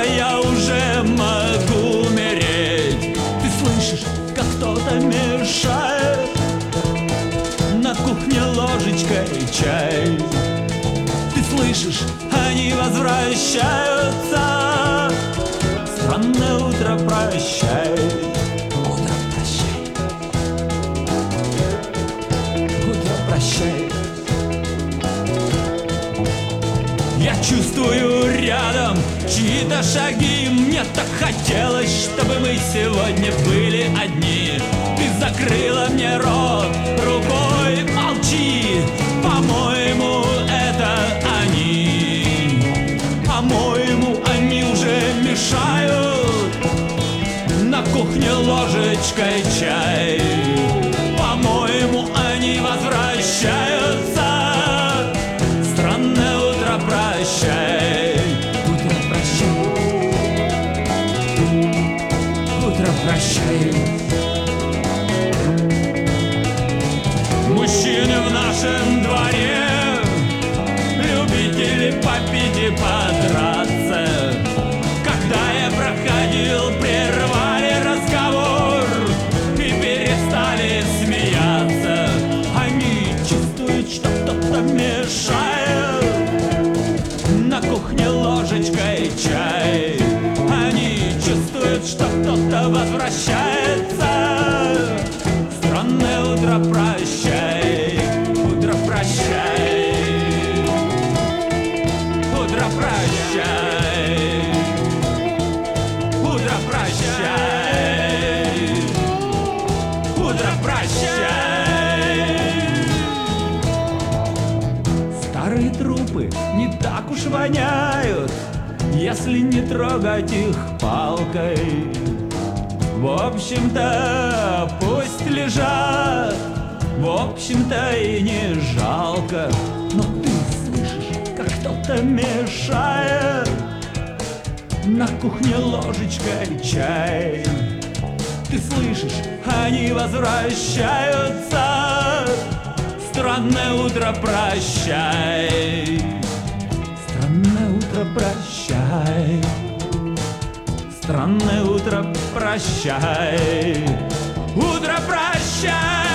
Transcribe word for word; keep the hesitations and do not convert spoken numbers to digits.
утро я уже могу умереть. Ты слышишь, как кто-то мешает на кухне ложечкой чай. Ты слышишь, они возвращаются. Странное утро, прощай. Утро, прощай. Утро, прощай. Я чувствую рядом чьи-то шаги. Мне так хотелось, чтобы мы сегодня были одни. Ты закрыла мне рот рукой, молчи. По-моему, это они. По-моему, они уже мешают на кухне ложечкой чай. По-моему, они возвращаются. Странное утро, прощай. Утро, прощай. Утро, прощай. Мужчины в нашем дворе, любители попить и подраться. Когда я проходил, прервали разговор и перестали смеяться. Они чувствуют, что кто-то мешает на кухне ложечкой чай. Они чувствуют, что кто-то возвращается. Странное утро, прощай. Утро, прощай. Утро, прощай. Утро, прощай. Утро, прощай. Старые трупы не так уж воняют, если не трогать их палкой. В общем-то, пусть лежат, в общем-то и не жалко. Но ты слышишь, как кто-то мешает на кухне ложечкой чай. Ты слышишь, они возвращаются. Странное утро, прощай. Странное утро, прощай. Странное утро, прощай. Утро, прощай.